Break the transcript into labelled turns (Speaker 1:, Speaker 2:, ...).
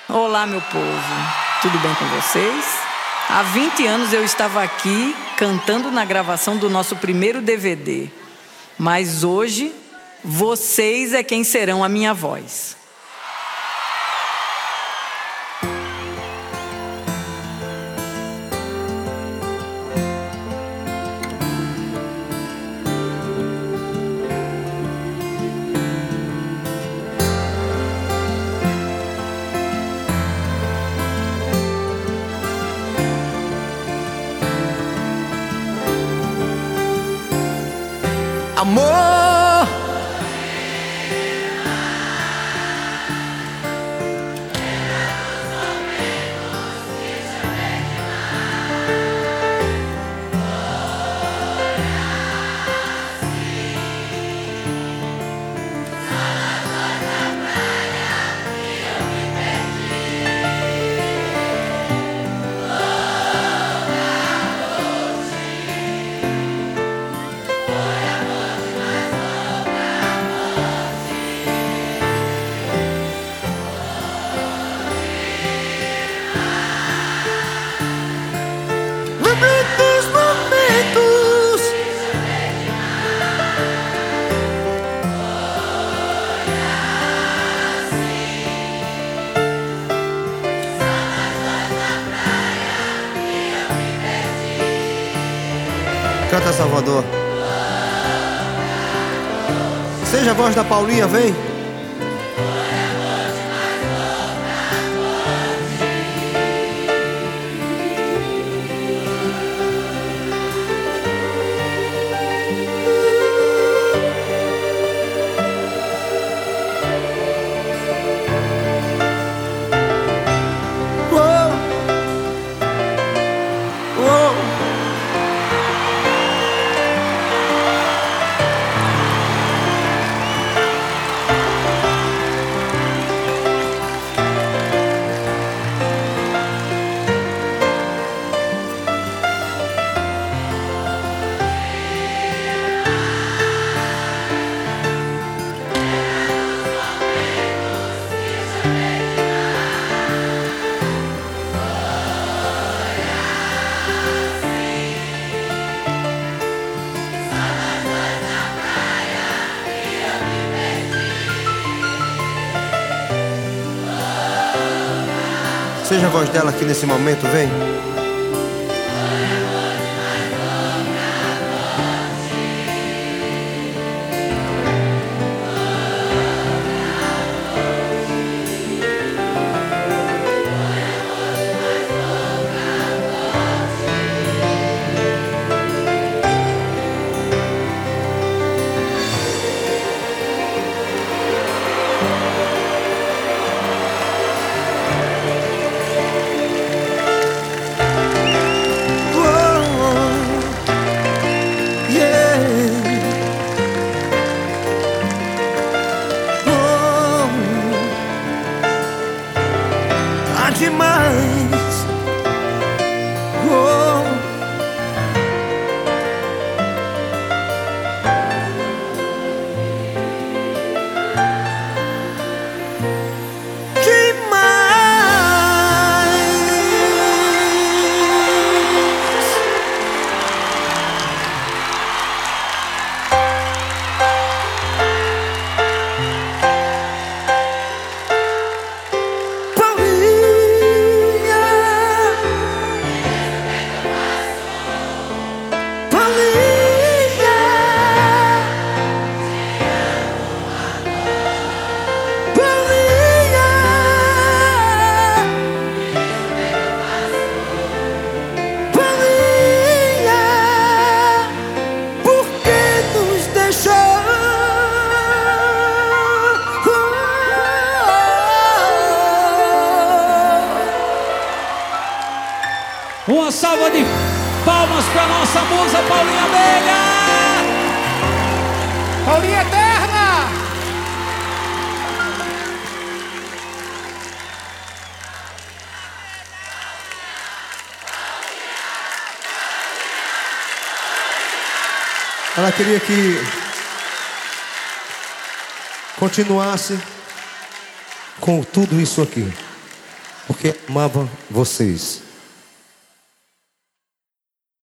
Speaker 1: Olá, meu povo. Tudo bem com vocês? Há 20 anos eu estava aqui cantando na gravação do nosso primeiro DVD. Mas hoje, vocês é quem serão a minha voz.
Speaker 2: Amor, canta Salvador. Seja a voz da Paulinha, vem. Seja a voz dela aqui nesse momento, vem. Demais. Oh.
Speaker 3: Uma salva de palmas para nossa musa Paulinha Abelha!
Speaker 2: Paulinha Eterna! Ela queria que continuasse com tudo isso aqui. porque amava vocês.